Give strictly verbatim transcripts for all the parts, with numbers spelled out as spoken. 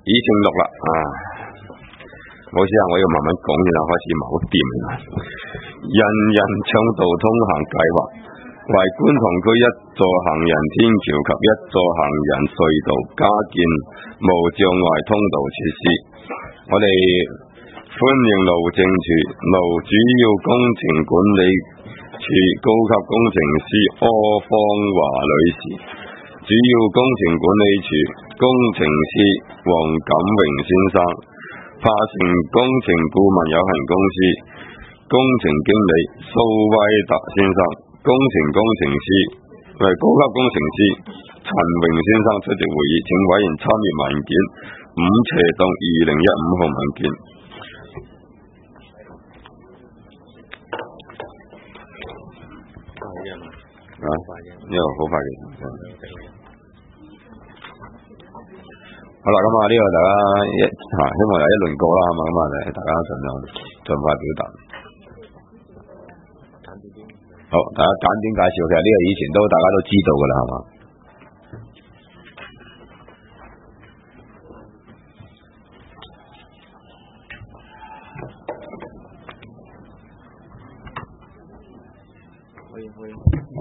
已經錄啦啊！冇事啊，我要慢慢講先啦，開始唔係好掂啦。人人暢道通行計劃為觀塘區一座行人天橋及一座行人隧道加建無障礙通道設施。我哋歡迎路政署路主要工程管理處高級工程師柯芳華女士，主要工程管理處工程師黃錦榮先生，柏成工程顧問有限公司工程經理蘇威達先生，工程工程師為高級工程師陳榮先生出席會議，請委員參閱文件五斜洞二零一五號文件。啊，呢個好快嘅。好啦，咁啊，呢個大家一啊，希望有一輪過啦，係嘛，咁啊，大家盡量盡快表達。好，大家簡短介紹，其實呢個以前都大家都知道噶啦，係嘛。 可以可以。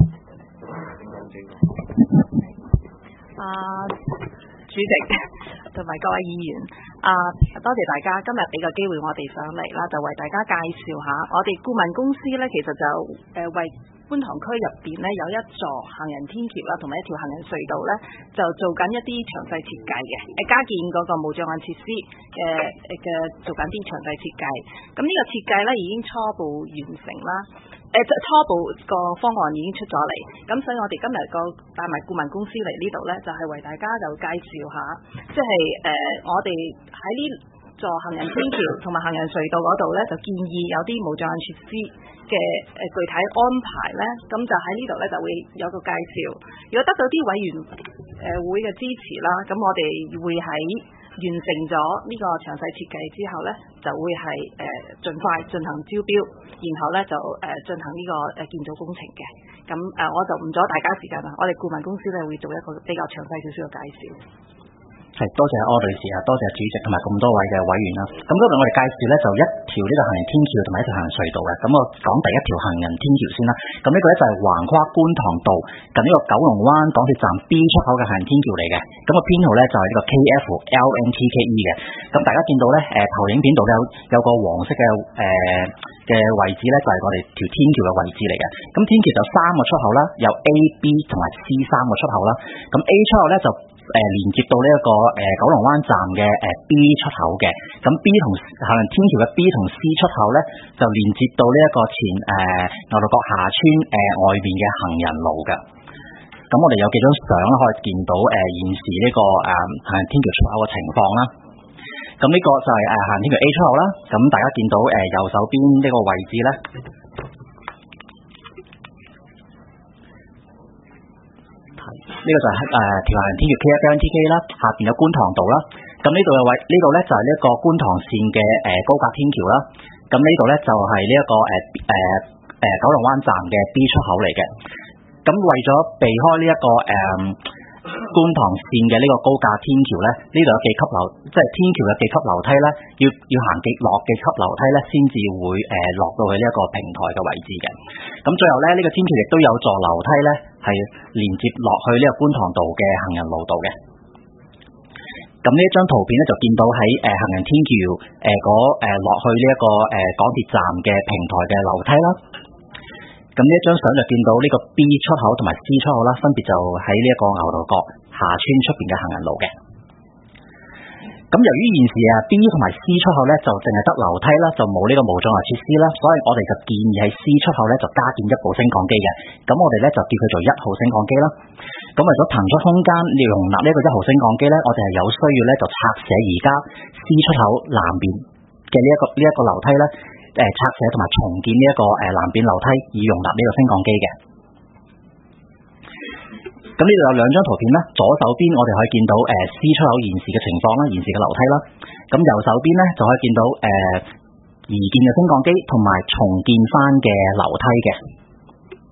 啊，主席同埋各位議員，啊，多謝大家今日俾個機會我哋上嚟啦，就為大家介紹下我哋顧問公司咧，其實就誒、呃、為觀塘區入邊咧有一座行人天橋啦，同埋一條行人隧道咧，就做緊一啲詳細設計嘅，誒加建嗰個無障礙設施嘅誒嘅做緊啲詳細設計。咁呢個設計咧已經初步完成啦。誒、呃、初步個方案已經出咗嚟，咁所以我哋今日個帶埋顧問公司嚟呢度呢，就係、是、為大家就介紹下，即係誒我哋喺呢座行人天橋同埋行人隧道嗰度呢，就建議有啲無障礙設施嘅誒、呃、具體安排呢，咁就喺呢度呢，就會有個介紹。如果得到啲委員誒、呃、會嘅支持啦，咁我哋會喺完成咗呢個詳細設計之後呢，就會係誒盡快進行招標，然後呢就誒進行呢個誒建造工程嘅。咁誒我就唔阻大家時間啦，我哋顧問公司呢會做一個比較詳細少少嘅介紹。 係，多謝柯女士啊，多謝主席同埋咁多位嘅委員啦。咁今日我哋介紹咧就一條呢個行人天橋同埋一條行人隧道嘅。咁我講第一條行人天橋先啦。咁呢個咧就係橫跨觀塘道近呢個九龍灣港鐵站 B 出口嘅行人天橋嚟嘅。咁個編號咧就係呢個 K F L N T K E 嘅。咁大家見到咧誒投影片度咧有有個黃色嘅誒嘅位置咧就係我哋條天橋嘅位置嚟嘅。咁天橋就三個出口啦，有 A、B 同埋 C 三個出口啦。咁 A 出口咧就誒、呃、連接到呢、這、一個誒、呃、九龍灣站嘅誒、呃、B 出口嘅，咁 B 同行人天橋嘅 B 同 C 出口咧就連接到呢一個前誒牛頭角下村誒、呃、外邊嘅行人路嘅。咁我哋有幾張相可以見到誒、呃、現時呢、這個誒、呃、行人天橋出口嘅情況啦。咁呢個就係誒行人天橋 A 出口啦。咁大家見到誒、呃、右手邊呢個位置咧。呢個就係誒條行人天橋 K F L N T K 啦，下邊有觀塘道啦。咁呢度嘅位，呢度咧就係呢一個觀塘線嘅誒高架天橋啦。咁呢度咧就係呢一個誒誒誒九龍灣站嘅 B 出口嚟嘅。咁為咗避開呢、這、一個誒、呃、觀塘線嘅呢個高架天橋咧，呢度有幾級樓，即係天橋嘅幾級樓梯咧，要要行幾落幾級樓梯咧，先至會誒、呃、落到去呢一個平台嘅位置嘅。咁最後咧，呢、這個天橋亦都有座樓梯咧，係連接落去呢個觀塘道嘅行人路道嘅。咁呢一張圖片咧就見到喺誒、呃、行人天橋誒嗰誒落去呢、這、一個誒、呃、港鐵站嘅平台嘅樓梯啦。咁呢一張相就見到呢個 B 出口同埋 C 出口啦，分別就喺呢一個牛頭角下村出邊嘅行人路嘅。咁由於現時啊 B 同埋 C 出口咧就淨係得樓梯啦，就冇呢個無障礙設施啦，所以我哋就建議喺 C 出口咧就加建一部升降機嘅。咁我哋咧就叫佢做一號升降機啦。咁為咗騰出空間容納呢一個一號升降機咧，我哋係有需要咧就拆卸而家 C 出口南邊嘅呢一個呢一個樓梯咧。誒拆卸同埋重建呢一個誒南邊樓梯，以容納呢個升降機嘅。咁呢度有兩張圖片啦，左手邊我哋可以見到誒 C 出口現時嘅情況啦，現時嘅樓梯啦。咁右手邊咧就可以見到誒移建嘅升降機同埋重建翻嘅樓梯嘅。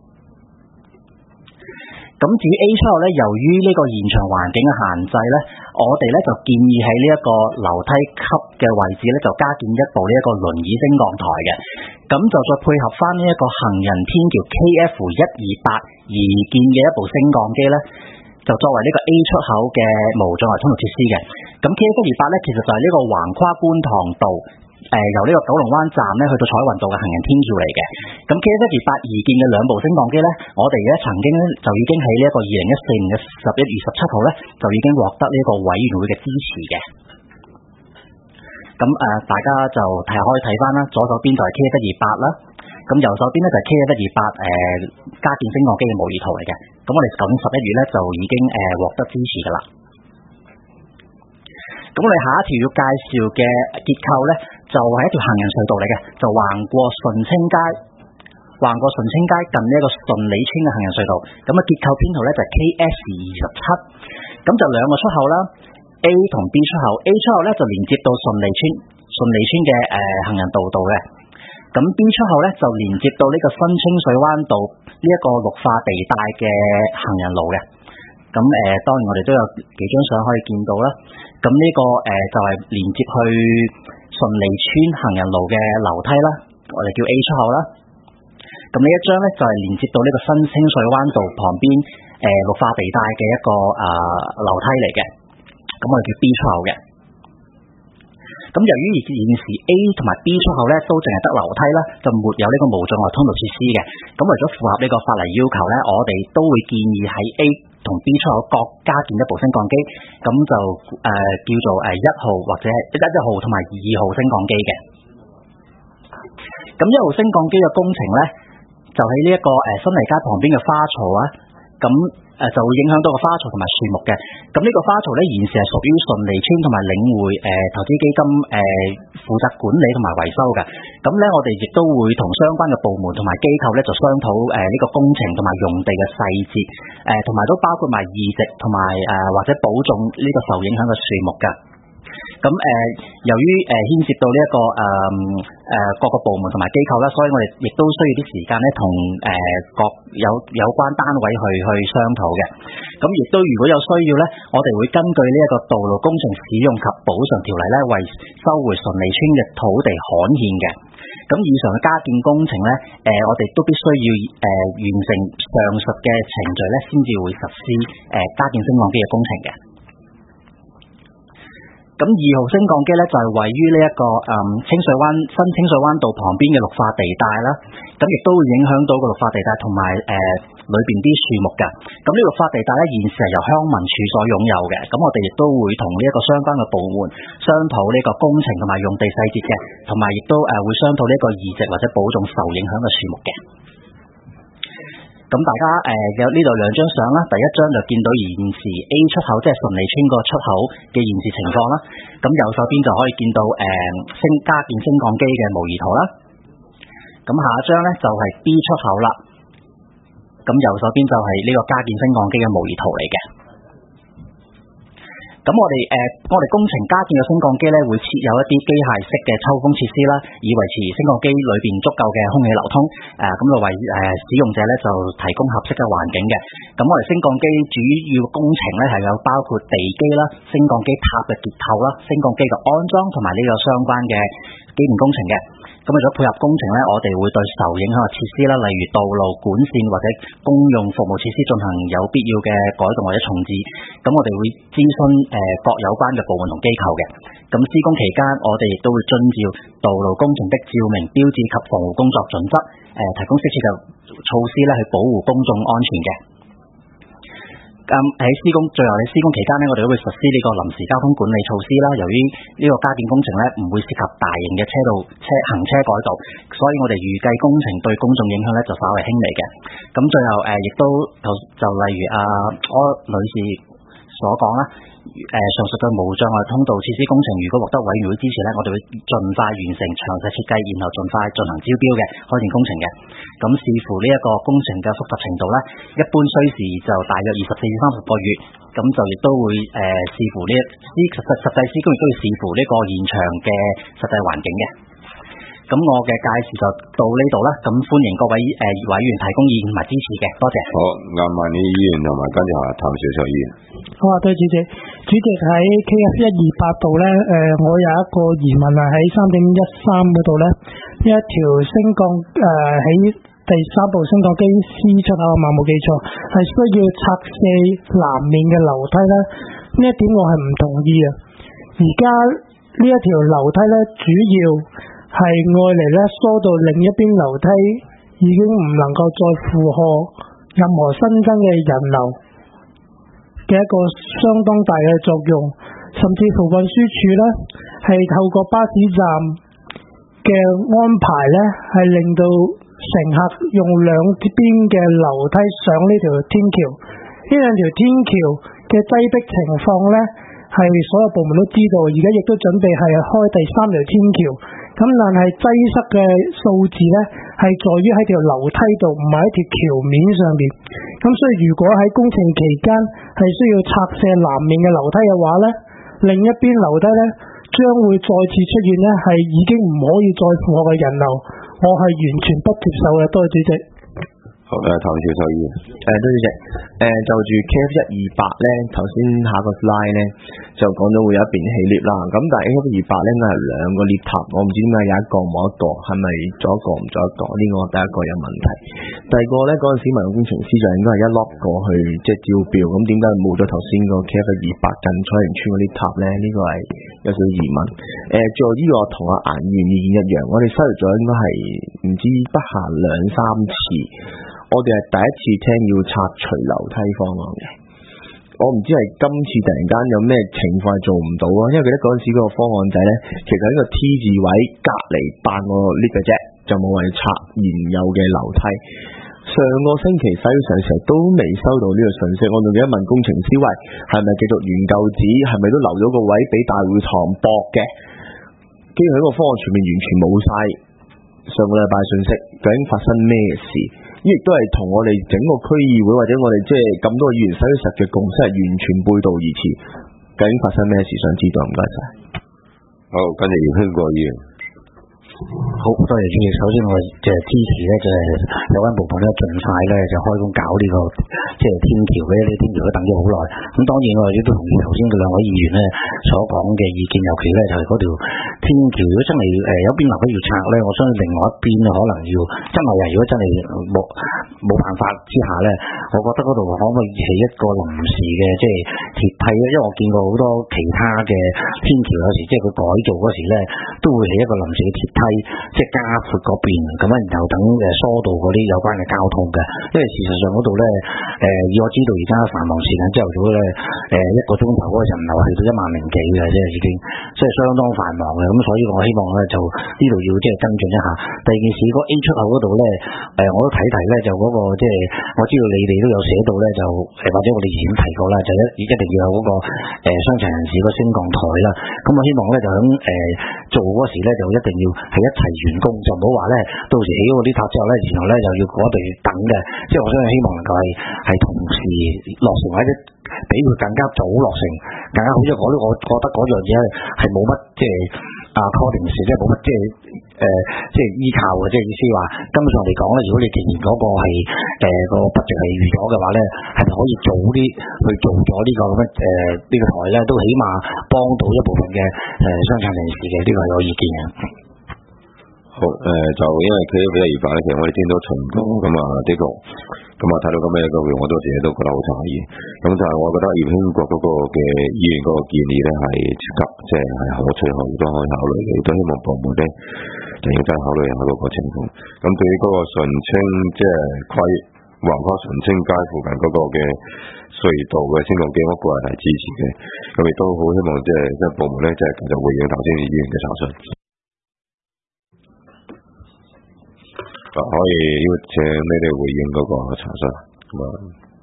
咁至於 A 出口咧，由於呢個現場環境嘅限制咧， 我哋咧就建議喺呢一個樓梯級嘅位置咧就加建一部呢一個輪椅升降台嘅，咁就再配合翻呢一個行人天橋 K F 一二八而建嘅一部升降機咧，就作為呢個 A 出口嘅無障礙通道設施嘅。咁 K F 一二八咧其實就係呢個橫跨觀塘道。誒、呃、由呢個九龍灣站咧去到彩雲道嘅行人天橋嚟嘅，咁 K F 一二八而建嘅兩部升降機咧，我哋咧曾經咧就已經喺呢一個二零一四年嘅十一月十七號咧就已經獲得呢個委員會嘅支持嘅。咁誒、呃、大家就睇下可以睇翻啦，左手邊就係 K F 一二八啦，咁右手邊咧就係 K F 一二八誒加建升降機嘅模擬圖嚟嘅。咁我哋舊年十一月咧就已經誒獲、呃、得支持噶啦。咁我哋下一條要介紹嘅結構咧，就係一條行人隧道嚟嘅，就橫過順清街，橫過順清街近呢一個順利村嘅行人隧道。咁啊結構編號咧就係 K S 二十七，咁就兩個出口啦 ，A 同 B 出口 ，A 出口咧就連接到順利村，順利村嘅誒、呃、行人道道嘅。咁 B 出口咧就連接到呢個新清水灣道呢一個綠化地帶嘅行人路嘅。咁誒、呃，當然我哋都有幾張相可以見到啦。咁呢、這個誒、呃、就係、是、連接去順利村行人路嘅樓梯啦，我哋叫 A 出口啦。咁呢一張咧就係、是、連接到呢個新清水灣道旁邊誒、呃、綠化地帶嘅一個啊、呃、樓梯嚟嘅。咁我哋叫 B 出口嘅。咁由於現時 A 同埋 B 出口咧都淨係得樓梯啦，就沒有呢個無障礙通道設施嘅。咁為咗符合呢個法例要求咧，我哋都會建議喺 A 同 B 出口各加建一部升降機，咁就誒、呃、叫做誒一號或者一一號同埋二號升降機嘅。咁一號升降機嘅工程咧，就喺呢一個誒新泥街旁邊嘅花槽啊，咁誒就會影響到個花槽同埋樹木嘅。咁呢個花槽咧現時係屬於順利村同埋領匯誒、呃、投資基金誒負、呃、責管理同埋維修嘅。咁咧我哋亦都會同相關嘅部門同埋機構咧就商討誒呢個工程同埋用地嘅細節，誒同埋都包括埋移植同埋誒或者保種呢個受影響嘅樹木嘅。咁誒、呃，由於誒、呃、牽涉到呢、這、一個誒誒、呃、各個部門同埋機構啦，所以我哋亦都需要啲時間咧，同誒各有有關單位去去商討嘅。咁亦都如果有需要咧，我哋會根據呢一個道路工程使用及補償條例咧，為收回順利村嘅土地刊憲嘅。咁以上嘅加建工程咧，誒、呃、我哋都必須要誒、呃、完成上述嘅程序咧，先至會實施誒、呃、加建升降機嘅工程嘅。咁二號升降機咧就係、是、位於呢一個誒、嗯、清水灣新清水灣道旁邊嘅綠化地帶啦，咁亦都會影響到個綠化地帶同埋誒裏邊啲樹木㗎。咁呢綠化地帶咧現時係由鄉民署所擁有嘅，咁我哋亦都會同呢一個相關嘅部門商討呢個工程同埋用地細節嘅，同埋亦都誒會商討呢個移植或者保種受影響嘅樹木嘅。咁大家誒有呢度兩張相啦，第一張就見到現時 A 出口即係順利村個出口嘅現時情況啦。咁右手邊就可以見到誒升、呃、加建升降機嘅模擬圖啦。咁下一張咧就係、是、B 出口啦。咁右手邊就係呢個加建升降機嘅模擬圖嚟嘅。咁我哋誒、呃，我哋工程加建嘅升降機咧，會設有一啲機械式嘅抽風設施啦，以維持升降機裏邊足夠嘅空氣流通。誒、呃，咁就為誒、呃、使用者咧就提供合適嘅環境嘅。咁我哋升降機主要工程咧係有包括地基啦、升降機塔嘅結構啦、升降機嘅安裝同埋呢個相關嘅機電工程嘅。咁為咗配合工程咧，我哋會對受影響嘅設施啦，例如道路管線或者公用服務設施進行有必要嘅改動或者重置。咁我哋會諮詢誒各有關嘅部門同機構嘅。咁施工期間，我哋亦都會遵照道路工程的照明標誌及防護工作準則，誒提供適切嘅措施咧，去保護公眾安全嘅。咁喺施工最後喺施工期間咧，我哋都會實施呢個臨時交通管理措施啦。由於呢個加建工程咧唔會涉及大型嘅車道車行車改道，所以我哋預計工程對公眾影響咧就稍為輕微嘅。咁最後誒亦、呃、都就就例如阿柯女士所講啦，誒、呃、上述嘅無障礙通道設施工程，如果獲得委員會支持咧，我哋會盡快完成詳細設計，然後盡快進行招標嘅開展工程嘅。咁視乎呢一個工程嘅複雜程度咧，一般需時就大約二十四至三十個月。咁就亦都會誒、呃、視乎呢施實實際施工，亦都要視乎呢個現場嘅實際環境嘅。咁我嘅介紹就到呢度啦。咁歡迎各位誒、呃、委員提供意見同埋支持嘅，多謝。 好，啱啱呢議員同埋跟住下譚小卓議員。 好啊，對主席。 主席喺 K F 一二八度咧，誒、呃，我有一個疑問啊，喺三點一三嗰度咧，呢一條升降誒喺第三部升降機 C 出口啊，冇記錯，係需要拆卸南面嘅樓梯咧，呢一點我係唔同意啊。而家呢一條樓梯咧，主要係愛嚟咧疏到另一邊樓梯已經唔能夠再負荷任何新增嘅人流嘅一個相當大嘅作用，甚至乎運輸署咧係透過巴士站嘅安排咧，係令到乘客用兩邊嘅樓梯上呢條天橋，呢兩條天橋嘅擠迫情況咧係所有部門都知道，而家亦都準備係開第三條天橋，咁但係擠塞嘅數字咧係在於喺條樓梯度，唔係喺條橋面上邊。咁所以如果喺工程期間係需要拆卸南面嘅樓梯嘅話咧，另一邊樓梯咧將會再次出現咧係已經唔可以再負荷嘅人流，我係完全不接受嘅。多謝主席。 好，誒，譚少所議員， 誒，多謝主席。誒，就住 K F 一二八咧，頭先下個 slide 咧就講到會有一邊起 lift 啦。咁但係 K F 一二八咧應該係兩個 lift 塔，我唔知點解有一個冇一個，係咪左一個唔左一個？呢個第一個有問題。第二個咧，嗰陣時民用工程師就應該係一 lock 過去即係招標，咁點解冇咗頭先個 K F 一二八近彩盈邨嗰啲塔咧？呢、這個係有少少疑問。誒、呃，最後呢個同阿顏議員意見一樣，我哋收入咗應該係唔知不下兩三次。我哋係第一次聽要拆除樓梯方案嘅，我唔知係今次突然間有咩情況係做唔到啊？因為記得嗰陣時嗰個方案仔咧，其實喺個 T 字位隔離扮個 lift 嘅啫，就冇話拆現有嘅樓梯。上個星期使咗成成都未收到呢個信息，我仲記得問工程師喂，係咪繼續原舊址，係咪都留咗個位俾大會堂駁嘅？跟住喺個方案全面完全冇晒上個禮拜信息，究竟發生咩事？亦都係同我哋整個區議會或者我哋即係咁多議員使咗實嘅共識係完全背道而馳。究竟發生咩事？想知道，唔該晒。 好，跟住姚興國議員。 好，多謝主席。首先我就係支持咧，就係有關部門咧盡快咧就開工搞呢、這個即係天橋嘅呢啲天橋都等咗好耐。咁當然我亦都同意頭先嘅兩位議員咧所講嘅意見，尤其咧就係嗰條天橋如果真係誒有邊樓都要拆咧，我相信另外一邊可能要真係啊！如果真係冇冇辦法之下咧，我覺得嗰度可唔可以起一個臨時嘅即係鐵梯咧？因為我見過好多其他嘅天橋有時即係佢改造嗰時咧都會起一個臨時嘅鐵梯。即係加闊嗰邊，咁樣然後等誒疏導嗰啲有關嘅交通嘅，因為事實上嗰度咧，誒、呃、以我知道而家繁忙時間朝頭早咧，誒、呃、一個鐘頭嗰個人流去到一萬零幾嘅，即係已經即係相當繁忙嘅，咁所以我希望咧就呢度要即係跟進一下。第二件事，嗰 A 出口嗰度咧，誒、呃、我都睇睇咧，就嗰、那個即係我知道你哋都有寫到咧，就誒或者我哋以前提過啦，就一一定要有嗰、那個誒傷殘人士個升降台啦。咁我希望咧就響誒、呃、做嗰時咧就一定要係一齊完工，就唔好話咧到時起嗰啲塔之後咧，然後咧又要嗰度等嘅。即係我相信希望能夠係係同時落成，或者比佢更加早落成更加好。因為我都我覺得嗰樣嘢係冇乜即係啊 cording 時，即係冇乜即係誒即係依靠嘅。即係意思話根本上嚟講咧，如果你既然嗰個係誒、呃那個 budget 係預咗嘅話咧，係咪可以早啲去做咗呢、這個咁樣誒呢個台咧，都起碼幫到一部分嘅誒傷殘人士嘅，呢、這個係有意見嘅。 好，誒、呃、就因為佢比較二百咧，其實我哋聽到重工咁啊，的確咁啊睇到咁嘅一個會，我都自己都覺得好詫異。咁就係我覺得葉興國嗰個嘅議員嗰個建議咧係急，即係係可取可亦都可以考慮嘅，亦都希望部門咧就要真係考慮下嗰個情況。咁對於嗰個順清即係跨越橫跨順清街附近嗰個嘅隧道嘅升降機，我個人係支持嘅。咁亦都好希望即係即係部門咧就係繼續回應頭先議員嘅查詢。可以邀請你哋回應嗰個查詢咁啊。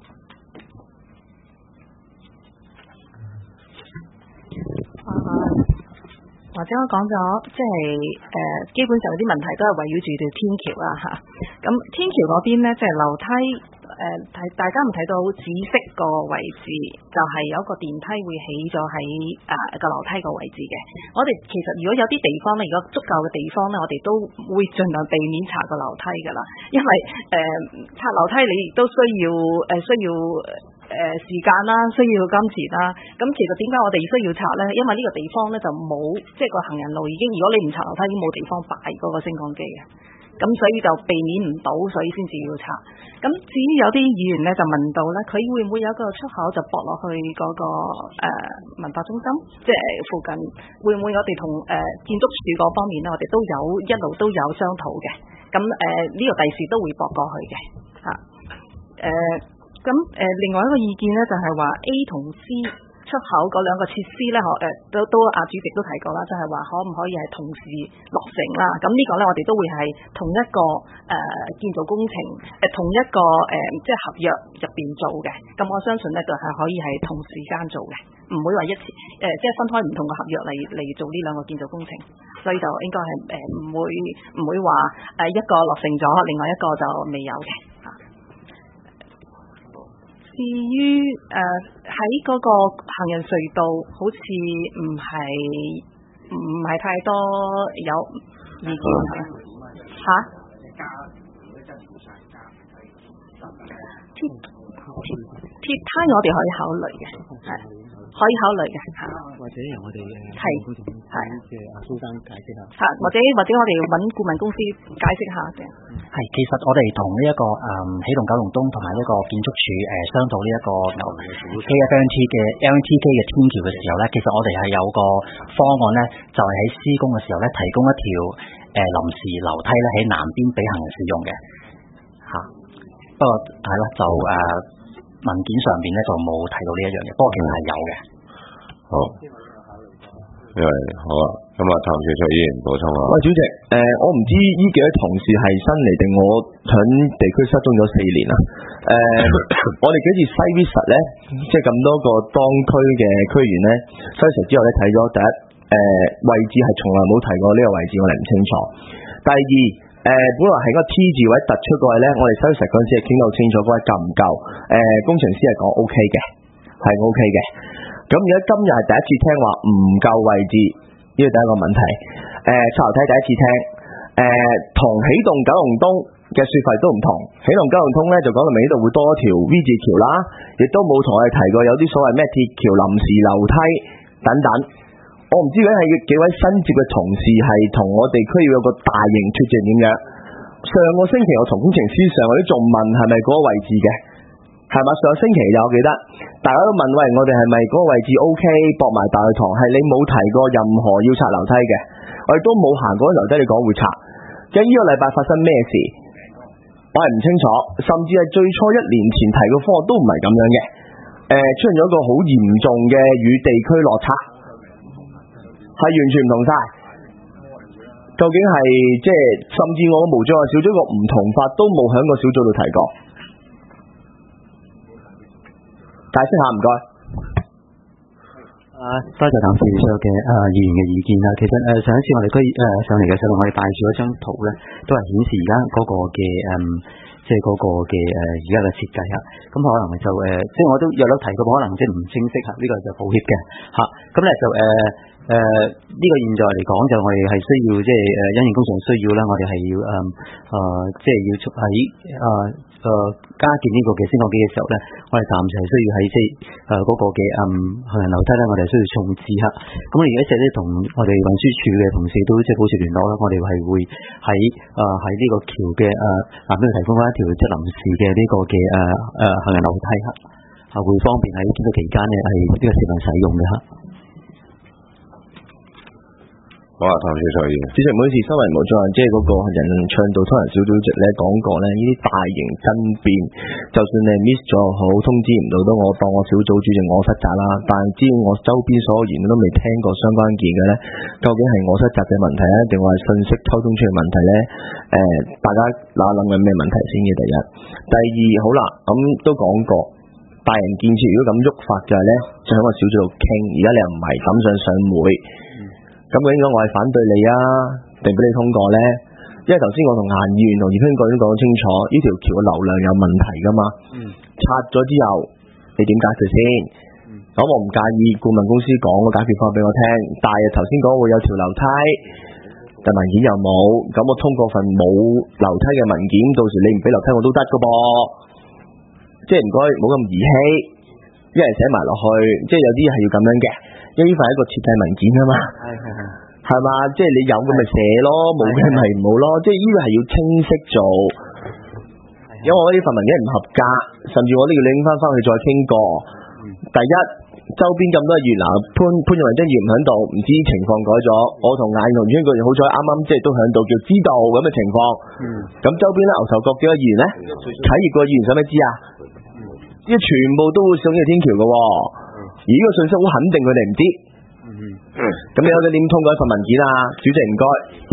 或者我講咗，即係誒、呃，基本上啲問題都係圍繞住條天橋啦嚇。咁、啊、天橋嗰邊咧，即係樓梯誒，睇、呃、大家唔睇到紫色個位置，就係、是、有一個電梯會起咗喺誒個樓梯個位置嘅。我哋其實如果有啲地方咧，如果足夠嘅地方咧，我哋都會盡量避免查個樓梯噶啦，因為誒、呃、拆樓梯你亦都需要誒、呃、需要。 誒時間啦，需要金錢啦。咁其實點解我哋需要拆咧？因為呢個地方咧就冇，即係個行人路已經，如果你唔拆樓梯，已經冇地方擺嗰個升降機嘅。咁所以就避免唔到，所以先至要拆。咁至於有啲議員咧就問到咧，佢會唔會有一個出口就駁落去嗰、那個誒、呃、文化中心，即係附近，會唔會我哋同誒建築署嗰方面咧，我哋都有一路都有商討嘅。咁誒呢個第時都會駁過去嘅嚇。誒咁誒另外一個意見咧就係、是、話 A 同 C。出口嗰兩個設施咧，可誒都都阿主席都提過啦，就係、是、話可唔可以係同時落成啦？咁呢個咧，我哋都會係同一個誒、呃、建造工程誒、呃、同一個誒、呃、即係合約入邊做嘅。咁我相信咧，就係可以係同時間做嘅，唔會話一次誒、呃、即係分開唔同嘅合約嚟嚟做呢兩個建造工程。所以就應該係誒唔會唔會話誒一個落成咗，另外一個就未有嘅。至於誒喺嗰個行人隧道，好似唔係唔係太多有意見嚇。鐵鐵鐵梯我哋可以考慮嘅，係可以考慮嘅嚇。 或者由我哋誒係係即係阿蘇生解釋下。 嚇，或者或者我哋揾顧問公司解釋下嘅。 係，其實我哋同呢一個誒起動九龍東同埋呢個建築署誒商討呢一個 K F M T 嘅 L N T K 嘅天橋嘅時候咧，其實我哋係有個方案咧，就係喺施工嘅時候咧，提供一條誒臨時樓梯咧喺南邊俾行人使用嘅嚇。不過係啦，就誒文件上邊咧就冇提到呢一樣嘢，不過其實係有嘅。 好，因為好啊，咁啊，譚紹卓議員補充啊。 喂，主席，誒、呃，我唔知呢幾位同事係新嚟定我響地區失蹤咗四年啦。誒、呃，我哋幾次西 visit 咧，即係咁多個當區嘅區員咧，西 visit 之後咧睇咗第一，誒、呃、位置係從來冇提過呢個位置，我哋唔清楚。第二，誒、呃，本來係個 T 字位突出過去咧，我哋西 visit 嗰陣時係傾到清楚，嗰位夠唔夠？誒、呃，工程師係講 O K 嘅，係 O K 嘅。咁而家今日係第一次聽話唔夠位置，呢個第一個問題。誒、呃，拆樓梯第一次聽，誒、呃，同起動九龍東嘅說法都唔同。起動九龍東咧就講到明呢度會多一條 V 字橋啦，亦都冇同我哋提過有啲所謂咩鐵橋臨時樓梯等等。我唔知佢係幾位新接嘅同事係同我哋區要有個大型脫節點樣。上個星期我同工程師上我都仲問係咪嗰個位置嘅，係嘛？上個星期就我記得大家都問喂，我哋係咪嗰個位置 O K 駁埋大會堂？係你冇提過任何要拆樓梯嘅，我亦都冇行過樓梯，你講會拆。咁呢個禮拜發生咩事？我係唔清楚，甚至係最初一年前提個方案都唔係咁樣嘅。誒、呃，出現咗一個好嚴重嘅與地區落差，係完全唔同晒。究竟係即係，甚至我無障礙小組個唔同法都冇喺個小組度提過。解釋下唔該。 啊，多謝譚紹卓嘅誒議員嘅意見啦。其實誒、呃、上一次我哋區誒上嚟嘅時候，我哋帶住一張圖咧，都係顯示而家嗰個嘅誒、嗯，即係嗰個嘅誒而家嘅設計嚇。咁、嗯、可能就誒、呃，即係我都有有提過，可能即係唔清晰嚇，呢、這個就抱歉嘅嚇。咁、啊、咧就誒誒呢個現在嚟講，就我哋係需要即係誒因應工程需要啦，我哋係要誒誒、呃、即係要喺誒。誒、呃、加建呢個嘅升降機嘅時候咧，我哋暫時係需要喺即係誒嗰個嘅嗯行人樓梯咧，我哋係需要重置嚇。咁我哋一直咧同我哋運輸署嘅同事都即係保持聯絡啦，我哋係會喺誒喺呢個橋嘅誒南邊提供翻一條即係臨時嘅呢個嘅誒誒行人樓梯嚇，啊會方便喺建築期間咧係呢個市民使用嘅嚇。 好啊，譚紹卓議員， 主席，每次身為無障礙即係嗰個人倡導通行小組席咧講過咧，呢啲大型爭辯，就算你 miss 咗好，通知唔到都我當我小組主席我失責啦。但係只要我周邊所有言都未聽過相關件嘅咧，究竟係我失責嘅問題咧，定話係信息溝通出嘅問題咧？誒、呃，大家諗諗緊咩問題先嘅？第一，第二，好啦，咁、嗯、都講過，大型建設如果咁喐法就係咧，就喺個小組度傾。而家你又唔係咁想上會。咁究竟我係反對你啊，定俾你通過咧？因為頭先我同顏議員同葉興國都講清楚，呢條橋嘅流量有問題噶嘛。嗯、拆咗之後，你點解決先？咁、嗯、我唔介意顧問公司講個解決方案俾我聽，但係頭先講會有條樓梯，但文件又冇，咁我通過份冇樓梯嘅文件，到時你唔俾樓梯我都得噶噃。即係唔該，冇咁兒戲。 一係寫埋落去，即係有啲係要咁樣嘅，因為呢份係一個設計文件啊嘛。係係係。係嘛？即係你有嘅咪寫咯，冇嘅咪唔好咯。即係呢個係要清晰做。因為我呢份文件唔合格，甚至我都要拎翻翻去再傾過。第一，周邊咁多議員嗱，潘潘玉文真議員唔喺度，唔知情況改咗。我同顏同專個好彩啱啱即係都喺度，叫知道咁嘅情況。咁、嗯、周邊咧牛頭角幾個議員咧，啟業個議員使咩知啊？因為全部都會上呢個天橋嘅，而呢個信息好肯定佢哋唔知。咁你有冇點通過一份文件啊？主席唔該。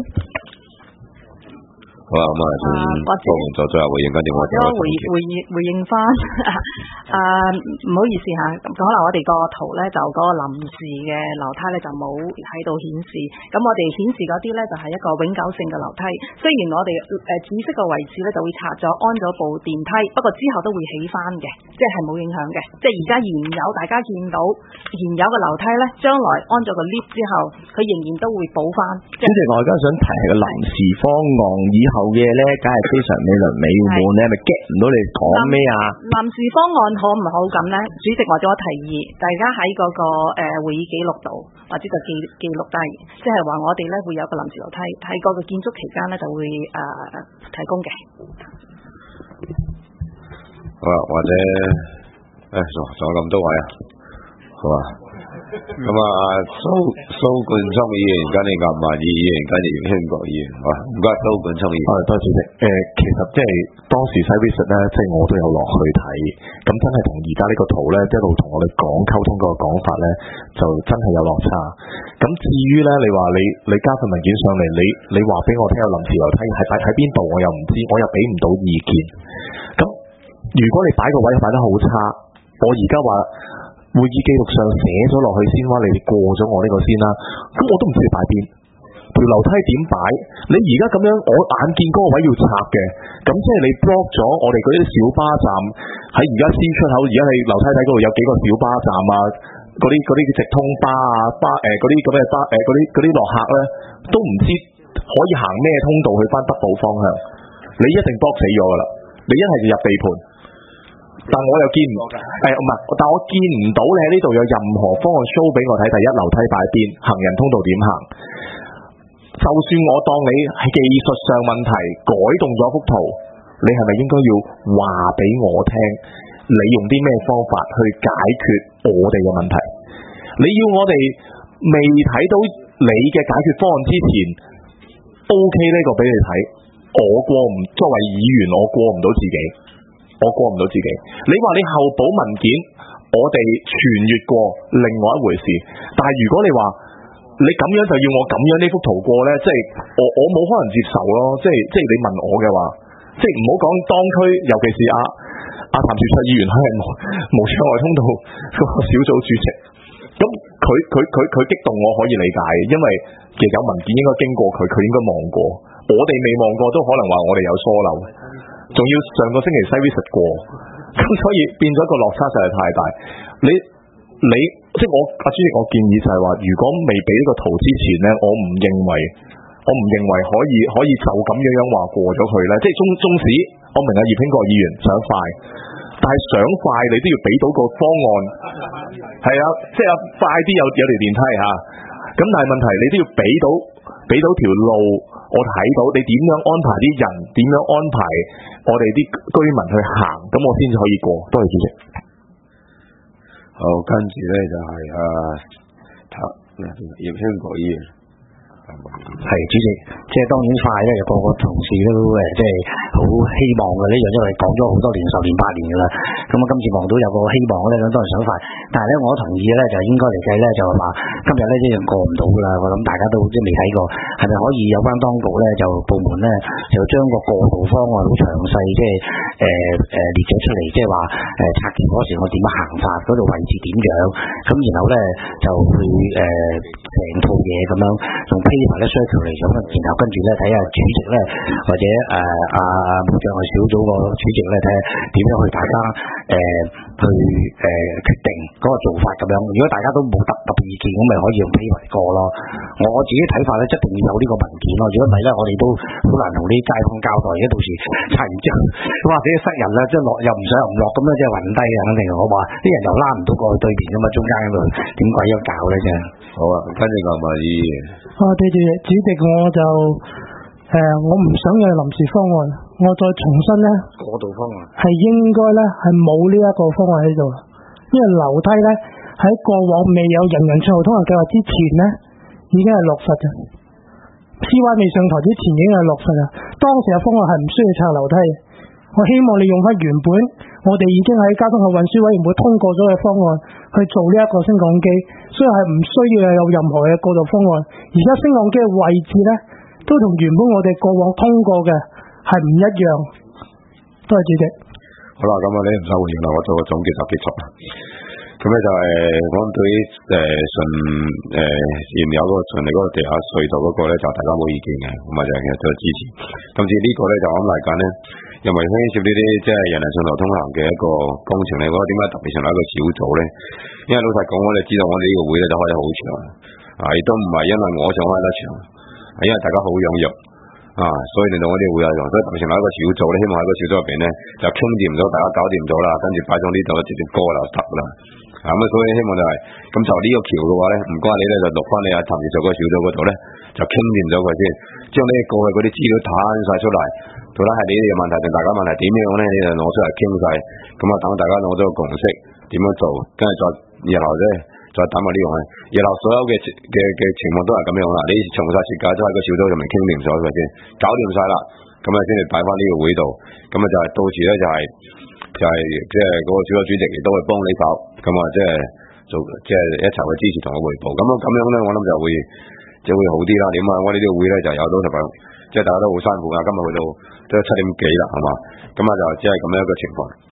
好啊，咁啊， 或者再再回應緊電話。 或者回回應回應翻，啊唔好意思嚇，咁可能我哋個圖咧就嗰個臨時嘅樓梯咧就冇喺度顯示，咁我哋顯示嗰啲咧就係一個永久性嘅樓梯。雖然我哋誒紫色嘅位置咧就會拆咗安咗部電梯，不過之後都會起翻嘅，即係冇影響嘅。即係而家現有大家見到現有嘅樓梯咧，將來安咗個 lift 之後，佢仍然都會補翻。 主席，我而家想提個臨時方案，以後嘅咧，梗係非常美輪美奐，你係咪 get 唔到你講咩啊？ 臨時方案好唔好咁咧？主席或者我提議，大家喺嗰、那個誒、呃、會議記錄度，或者就記記錄低，即係話我哋咧會有個臨時樓梯，喺嗰個建築期間咧就會誒、呃、提供嘅。 好啊，或者誒，仲仲有咁多位啊，好啊。咁啊，蘇蘇冠聰議員跟你咁啊，議員跟住姚興國議員，好啊，唔該，蘇冠聰議員。 多謝主席。誒、呃，其實即係當時 site visit 咧，即係我都有落去睇，咁真係同而家呢個圖咧，一路同我哋講溝通嗰個講法咧，就真係有落差。咁至於咧，你話你你交份文件上嚟，你你話俾我聽有臨時樓梯係擺喺邊度，我又唔知，我又俾唔到意見。咁如果你擺個位擺得好差，我而家話。會議記錄上寫咗落去先，話你哋過咗我呢個先啦。咁我都唔知你擺邊條樓梯點擺。你而家咁樣，我眼見嗰個位要拆嘅，咁即係你 block 咗我哋嗰啲小巴站喺而家 C 出口，而家喺樓梯底嗰度有幾個小巴站啊，嗰啲嗰啲直通巴啊，巴誒嗰啲咁嘅巴誒嗰啲嗰啲落客咧，都唔知可以行咩通道去翻德寶方向。你一定 block 死咗噶啦，你一係就入地盤。但我又見唔到，誒唔係，但我見唔到你喺呢度有任何方案 show 俾我睇。第一，樓梯擺邊，行人通道點行。就算我當你係技術上問題改動咗幅圖，你係咪應該要話俾我聽？你用啲咩方法去解決我哋嘅問題？你要我哋未睇到你嘅解決方案之前 ，OK 呢個俾你睇，我過唔作為議員，我過唔到自己。我過唔到自己，你話你後補文件，我哋傳閱過另外一回事。但係如果你話你咁樣就要我咁樣呢幅圖過呢，即係我我冇可能接受咯。即係即係你問我嘅話，即係唔好講當區，尤其是阿阿譚兆出議員，佢係無無障礙通道個小組主席，咁佢佢佢佢激動，我可以理解，因為其實有文件應該經過佢，佢應該望過，我哋未望過，都可能話我哋有疏漏。仲要上個星期 site visit 過，咁所以變咗個落差實在太大。你你即係我阿主席，我建議就係話，如果未俾呢個圖之前咧，我唔認為我唔認為可以可以就咁樣樣話過咗佢咧。即係中中史，我明阿葉興國議員想快，但係想快你都要俾到個方案，係啊，即係快啲有有條電梯嚇。咁但係問題你都要俾到俾到條路。我睇到你點樣安排啲人，點樣安排我哋啲居民去行，咁我先至可以過。多謝主席。 好，跟住咧就係啊，葉興國議員。 係主席，即係當然快咧，個個同事都誒，即係好希望嘅呢樣，因為講咗好多年，十年八年噶啦。咁啊，今次望到有個希望咧，咁當然想快。但係咧，我同意咧，就應該嚟計咧，就係話今日咧呢樣過唔到噶啦。我諗大家都即係未睇過，係咪可以有關當局咧，就部門咧，就將個過渡方案好詳細，即係誒誒列咗出嚟，即係話誒拆橋嗰時我點樣行法，嗰度位置點樣，咁然後咧就去誒成套嘢咁樣用埋咧 circle 嚟咁，然後跟住咧睇下主席咧，或者誒阿阿無障礙小組個主席咧，睇下點樣去大家誒、呃、去誒、呃、決定嗰個做法咁樣。如果大家都冇特特別意見，咁咪可以用批為過咯。我我自己睇法咧，一定要有呢個文件咯。如果唔係咧，我哋都好難同啲街坊交代。而家到時查完之後，或者塞人啦，即係落又唔上又唔落咁樣，即係暈低啊！肯定我話啲人又拉唔到過去對面噶嘛，中間嗰度點鬼樣搞咧啫？ 好啊，跟住講埋啲嘢。 啊，對住主席，我就誒、呃，我唔想有臨時方案，我再重申咧， 過渡方案係應該咧係冇呢一個方案喺度，因為樓梯咧喺過往未有人人暢道通行計劃之前咧，已經係落實嘅。C Y 未上台之前已經係落實啦。當時嘅方案係唔需要拆樓梯。我希望你用翻原本我哋已經喺交通及運輸委員會通過咗嘅方案去做呢一個升降機，所以係唔需要有任何嘅過渡方案。而家升降機嘅位置咧，都同原本我哋過往通過嘅係唔一樣。多謝主席。 好啦，咁啊，你唔使回應啦，我做個總結就結束啦。咁咧就係講對於誒順誒現有嗰個順利嗰個地下隧道嗰個咧，就大家冇意見嘅，咁啊就其實就支持。甚至呢個咧就咁嚟講咧，因為牽涉呢啲即係人人暢道通行嘅一個工程嚟講，點解特別成立一個小組咧？因為老實講，我哋知道我哋呢個會咧就開得好長，啊亦都唔係因為我想開得長，係因為大家好踴躍啊，所以令到我哋會有用，所以特別成立一個小組咧，希望喺個小組入邊咧就傾掂咗，大家搞掂咗啦，跟住擺上呢度直接過就得啦。咁啊，所以希望就係、是、咁就呢個橋嘅話咧，唔該你咧就錄翻你阿陳業做個小組嗰度咧，就傾掂咗佢先，將呢過去嗰啲資料攤晒出嚟，到底係你哋嘅問題定大家問題點樣咧？你就攞出嚟傾晒，咁啊等大家攞咗個共識點樣做，跟住再然後咧再等埋呢樣嘢，然後所有嘅嘅嘅情況都係咁樣啦。你從晒設計都喺個小組入面傾掂咗佢先，搞掂晒啦，咁啊先至擺翻呢個會度，咁啊就係到時咧就係、是。就係即係嗰個小組主席亦都會幫你手，咁啊即係做即係一齊去支持同我匯報，咁啊咁樣咧，我諗就會即係會好啲啦。點啊？我哋呢個會咧就有到十分，即係大家都好辛苦啊，今日去到都七點幾啦，係嘛？咁啊就只係咁樣一個情況。